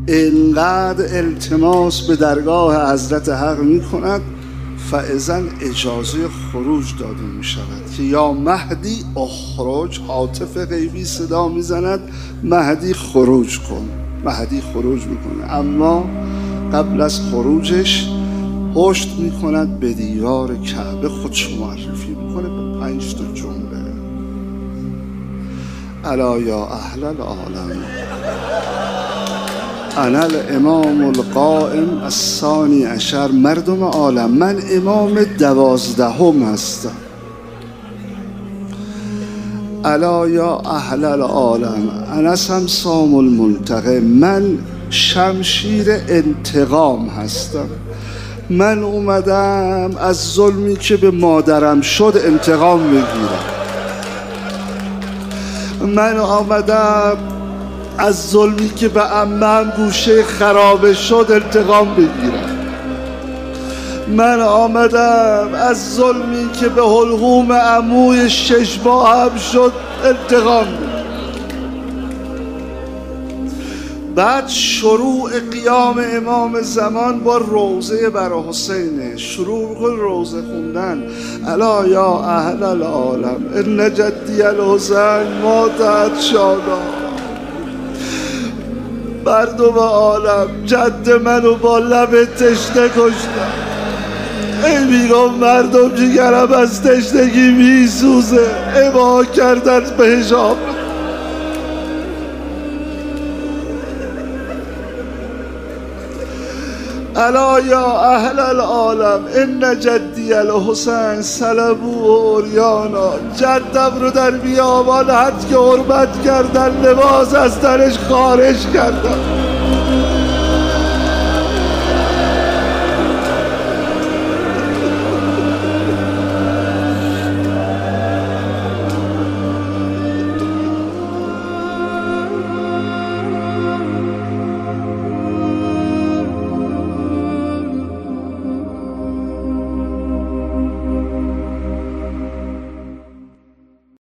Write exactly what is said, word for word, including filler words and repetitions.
اینقدر التماس به درگاه حضرت حق می کند فاذا اجازه خروج داده می شود که یا مهدی اخرج. هاتف غیبی صدا می زند مهدی خروج کن. مهدی خروج می کنه، اما قبل از خروجش پشت می کند به دیوار کعبه، خودشو معرفی می کنه به پنج تا جمله: الا یا اهل العالم انا الامام القائم الثانی عشر. مردم عالم، من امام دوازدهم هستم. الا یا اهل العالم انا سمسام الملتقم. من شمشیر انتقام هستم. من اومدم از ظلمی که به مادرم شد انتقام بگیرم. من آمدم از ظلمی که به عمم گوشه خرابه شد انتقام بگیرم. من آمدم از ظلمی که به حلقوم عموی شش ماهم شد انتقام بگیرم. بعد شروع قیام امام زمان با روضه برای حسینه. شروع کن روضه خوندن: الا یا اهل العالم ان جدی الحسین مات شادا. مردم عالم، جد منو با لب تشنه کشتن. ای میگم مردم جگرم از تشنگی میسوزه. ابا کردن به حجاب. الا یا اهل العالم ان جدی الحسین صلبوه عریانا. جدم رو در بیابان حد که حرمت کردن، لباس از درش خارج کردن.